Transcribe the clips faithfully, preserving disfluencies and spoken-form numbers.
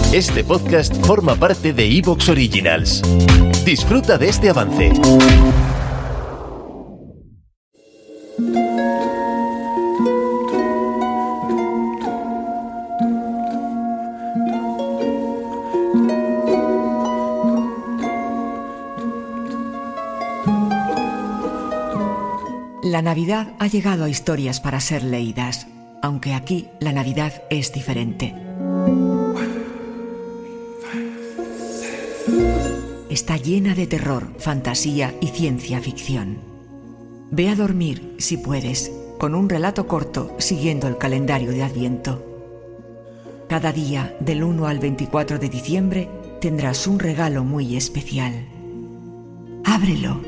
Este podcast forma parte de iVoox Originals. Disfruta de este avance. La Navidad ha llegado a historias para ser leídas, aunque aquí la Navidad es diferente. Está llena de terror, fantasía y ciencia ficción. Ve a dormir, si puedes, con un relato corto siguiendo el calendario de Adviento. Cada día, del uno al veinticuatro de diciembre, tendrás un regalo muy especial. ¡Ábrelo!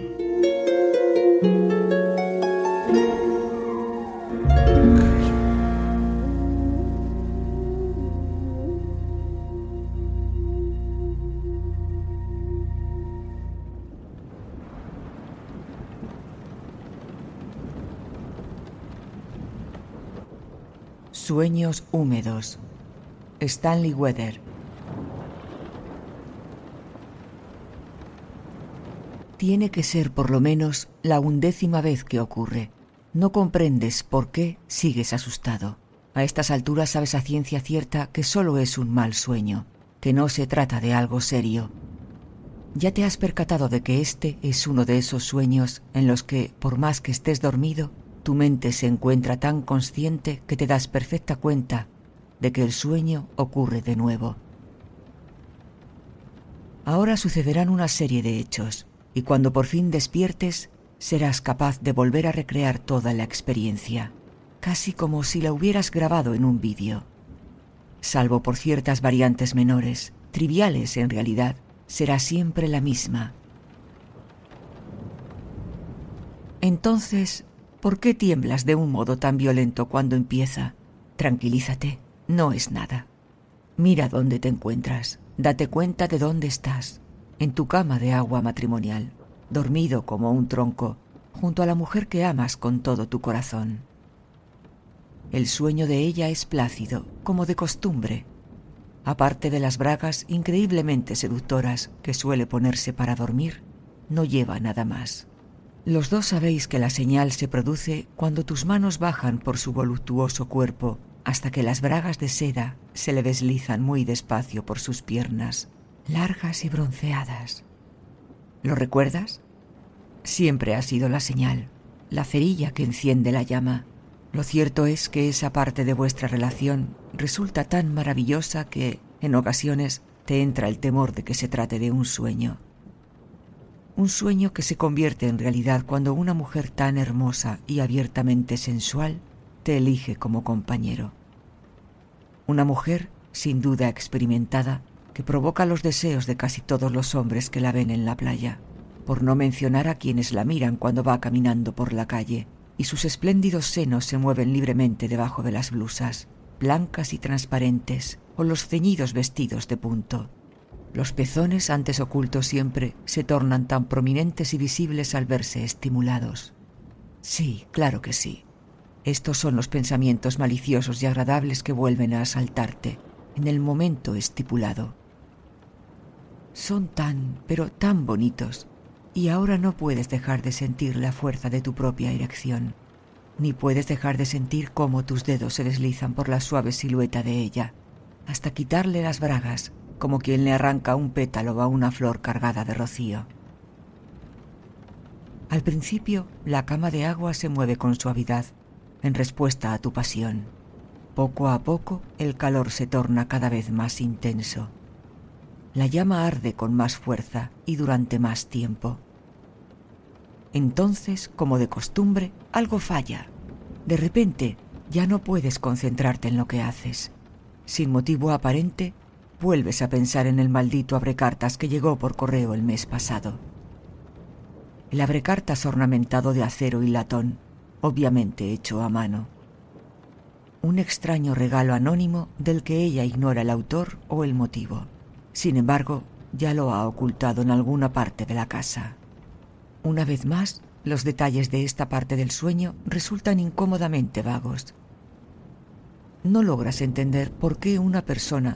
Sueños húmedos. Stanley Weather. Tiene que ser por lo menos la undécima vez que ocurre. No comprendes por qué sigues asustado. A estas alturas sabes a ciencia cierta que solo es un mal sueño, que no se trata de algo serio. Ya te has percatado de que este es uno de esos sueños en los que, por más que estés dormido, tu mente se encuentra tan consciente que te das perfecta cuenta de que el sueño ocurre de nuevo. Ahora sucederán una serie de hechos, y cuando por fin despiertes, serás capaz de volver a recrear toda la experiencia, casi como si la hubieras grabado en un vídeo. Salvo por ciertas variantes menores, triviales en realidad, será siempre la misma. Entonces, ¿por qué tiemblas de un modo tan violento cuando empieza? Tranquilízate, no es nada. Mira dónde te encuentras, date cuenta de dónde estás, en tu cama de agua matrimonial, dormido como un tronco, junto a la mujer que amas con todo tu corazón. El sueño de ella es plácido, como de costumbre. Aparte de las bragas increíblemente seductoras que suele ponerse para dormir, no lleva nada más. Los dos sabéis que la señal se produce cuando tus manos bajan por su voluptuoso cuerpo hasta que las bragas de seda se le deslizan muy despacio por sus piernas, largas y bronceadas. ¿Lo recuerdas? Siempre ha sido la señal, la cerilla que enciende la llama. Lo cierto es que esa parte de vuestra relación resulta tan maravillosa que, en ocasiones, te entra el temor de que se trate de un sueño. Un sueño que se convierte en realidad cuando una mujer tan hermosa y abiertamente sensual te elige como compañero. Una mujer, sin duda experimentada, que provoca los deseos de casi todos los hombres que la ven en la playa, por no mencionar a quienes la miran cuando va caminando por la calle, y sus espléndidos senos se mueven libremente debajo de las blusas, blancas y transparentes, o los ceñidos vestidos de punto. Los pezones, antes ocultos siempre, se tornan tan prominentes y visibles al verse estimulados. Sí, claro que sí. Estos son los pensamientos maliciosos y agradables que vuelven a asaltarte en el momento estipulado. Son tan, pero tan bonitos, y ahora no puedes dejar de sentir la fuerza de tu propia erección, ni puedes dejar de sentir cómo tus dedos se deslizan por la suave silueta de ella, hasta quitarle las bragas, como quien le arranca un pétalo a una flor cargada de rocío. Al principio, la cama de agua se mueve con suavidad, en respuesta a tu pasión. Poco a poco, el calor se torna cada vez más intenso. La llama arde con más fuerza y durante más tiempo. Entonces, como de costumbre, algo falla. De repente, ya no puedes concentrarte en lo que haces. Sin motivo aparente, vuelves a pensar en el maldito abrecartas que llegó por correo el mes pasado. El abrecartas ornamentado de acero y latón, obviamente hecho a mano. Un extraño regalo anónimo del que ella ignora el autor o el motivo. Sin embargo, ya lo ha ocultado en alguna parte de la casa. Una vez más, los detalles de esta parte del sueño resultan incómodamente vagos. No logras entender por qué una persona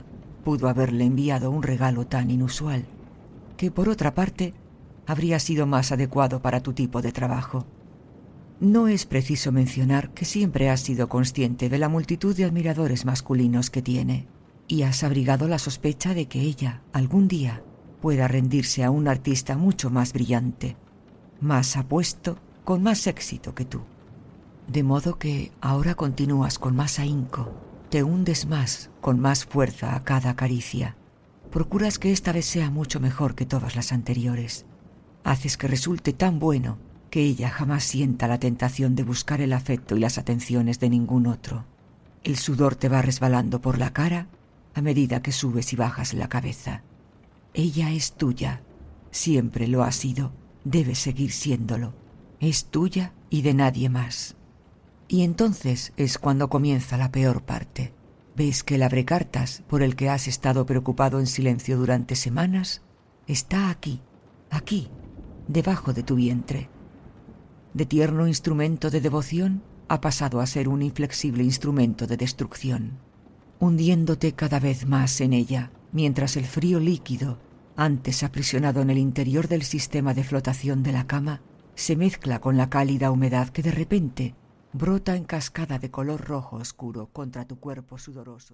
pudo haberle enviado un regalo tan inusual, que por otra parte habría sido más adecuado para tu tipo de trabajo. No es preciso mencionar que siempre has sido consciente de la multitud de admiradores masculinos que tiene, y has abrigado la sospecha de que ella, algún día, pueda rendirse a un artista mucho más brillante, más apuesto, con más éxito que tú. De modo que ahora continúas con más ahínco, te hundes más, con más fuerza a cada caricia. Procuras que esta vez sea mucho mejor que todas las anteriores. Haces que resulte tan bueno que ella jamás sienta la tentación de buscar el afecto y las atenciones de ningún otro. El sudor te va resbalando por la cara a medida que subes y bajas la cabeza. Ella es tuya, siempre lo ha sido, debe seguir siéndolo. Es tuya y de nadie más. Y entonces es cuando comienza la peor parte. Ves que el abrecartas por el que has estado preocupado en silencio durante semanas está aquí, aquí, debajo de tu vientre. De tierno instrumento de devoción ha pasado a ser un inflexible instrumento de destrucción, hundiéndote cada vez más en ella, mientras el frío líquido, antes aprisionado en el interior del sistema de flotación de la cama, se mezcla con la cálida humedad que de repente brota en cascada de color rojo oscuro contra tu cuerpo sudoroso.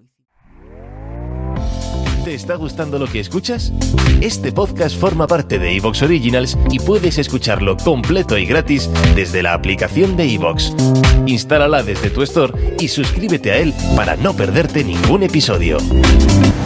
¿Te está gustando lo que escuchas? Este podcast forma parte de iVoox Originals y puedes escucharlo completo y gratis desde la aplicación de iVoox. Instálala desde tu store y suscríbete a él para no perderte ningún episodio.